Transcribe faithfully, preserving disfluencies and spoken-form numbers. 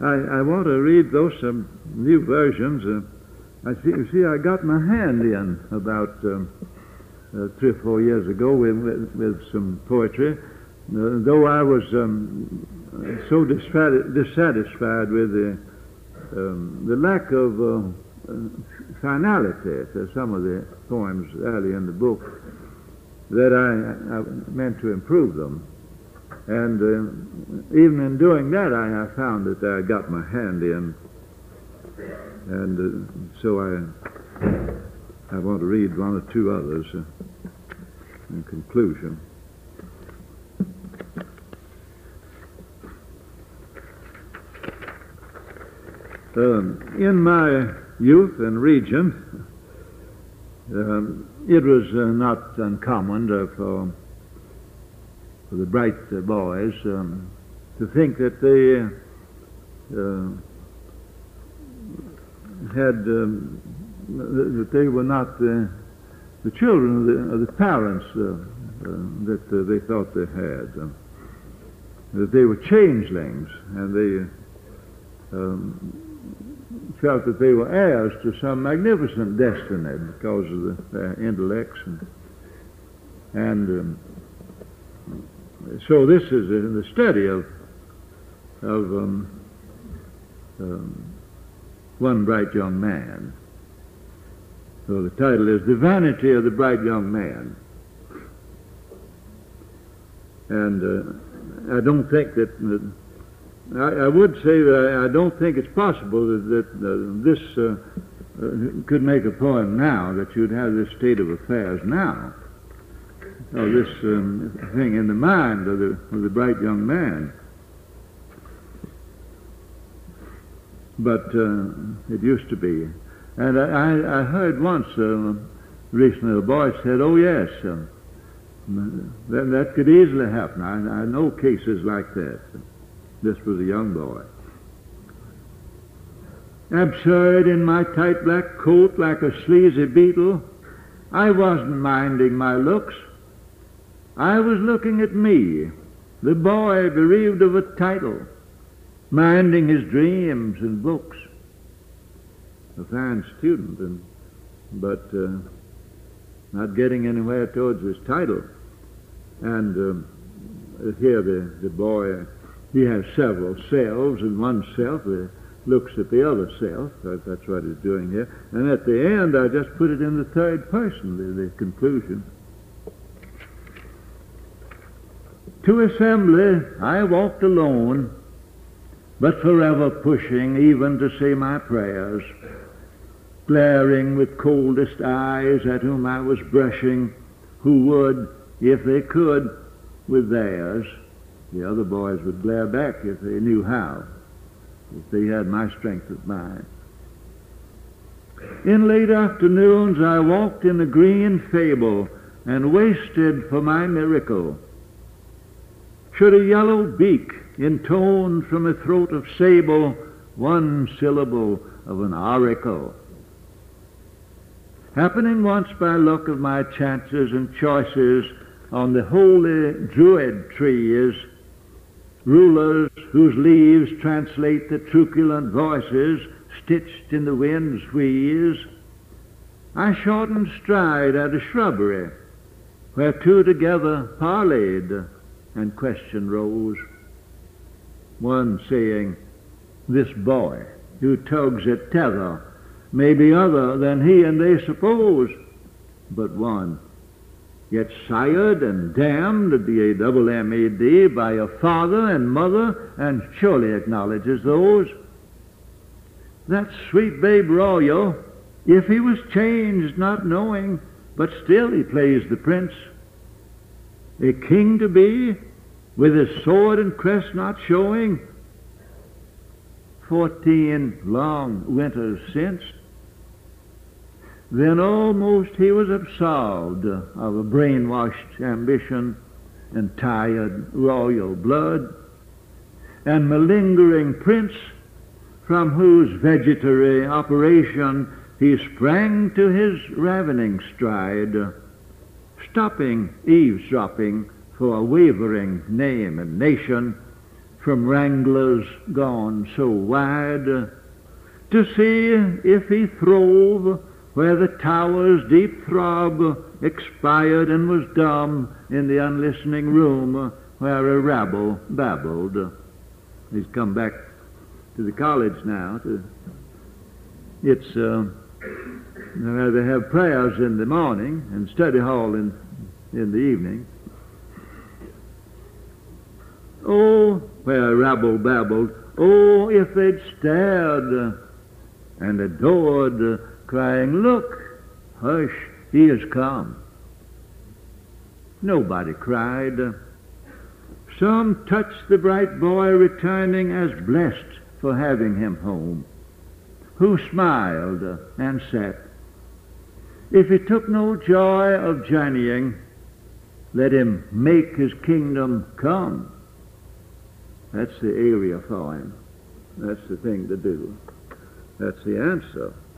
I, I want to read, though, some new versions. Uh, I see, you see, I got my hand in about um, uh, three or four years ago with, with, with some poetry, uh, though I was um, so dissatisfied, dissatisfied with the, um, the lack of uh, uh, finality to some of the poems early in the book that I, I meant to improve them. And uh, even in doing that, I, I found that I got my hand in. And uh, so I, I want to read one or two others uh, in conclusion. Um, in my youth and region, um, it was uh, not uncommon to, for, for the bright uh, boys um, to think that they uh, had um, that they were not uh, the children of the, of the parents uh, uh, that uh, they thought they had, uh, that they were changelings, and they um, felt that they were heirs to some magnificent destiny because of the, their intellects. And, and um, so this is in the study of, of um, um, one bright young man. So the title is The Vanity of the Bright Young Man. And uh, I don't think that... that I, I would say that I, I don't think it's possible that, that uh, this uh, uh, could make a poem now, that you'd have this state of affairs now, or this um, thing in the mind of the, of the bright young man. But uh, it used to be. And I, I heard once, uh, recently, a boy said, oh yes, uh, that, that could easily happen. I, I know cases like that. This was a young boy. Absurd in my tight black coat like a sleazy beetle, I wasn't minding my looks. I was looking at me, the boy bereaved of a title, minding his dreams and books. A fine student, and, but uh, not getting anywhere towards his title. And um, here the, the boy... He has several selves, and one self uh, looks at the other self. That's what he's doing here. And at the end, I just put it in the third person, the, the conclusion. To assembly I walked alone, but forever pushing even to say my prayers, glaring with coldest eyes at whom I was brushing, who would, if they could, with theirs. The other boys would glare back if they knew how, if they had my strength of mind. In late afternoons I walked in a green fable and wasted for my miracle. Should a yellow beak intone from a throat of sable one syllable of an oracle? Happening once by luck of my chances and choices on the holy druid trees, rulers whose leaves translate the truculent voices stitched in the wind's wheeze, I shortened stride at a shrubbery where two together parleyed, and question rose. One saying, this boy who tugs at tether may be other than he and they suppose, but one, yet sired and damned, D A M M A D, by a father and mother, and surely acknowledges those. That sweet babe royal, if he was changed not knowing, but still he plays the prince. A king to be, with his sword and crest not showing, fourteen long winters since. Then almost he was absolved of a brainwashed ambition and tired royal blood, and malingering prince, from whose vegetary operation he sprang to his ravening stride, stopping eavesdropping for a wavering name and nation, from Wranglers gone so wide, to see if he throve where the tower's deep throb expired and was dumb in the unlistening room where a rabble babbled. He's come back to the college now. To, it's uh, they have prayers in the morning and study hall in in the evening. Oh, where rabble babbled, oh, if they'd stared and adored, crying, look, hush, he has come. Nobody cried. Some touched the bright boy returning as blessed for having him home, who smiled and said, if he took no joy of journeying, let him make his kingdom come. That's the area for him. That's the thing to do. That's the answer.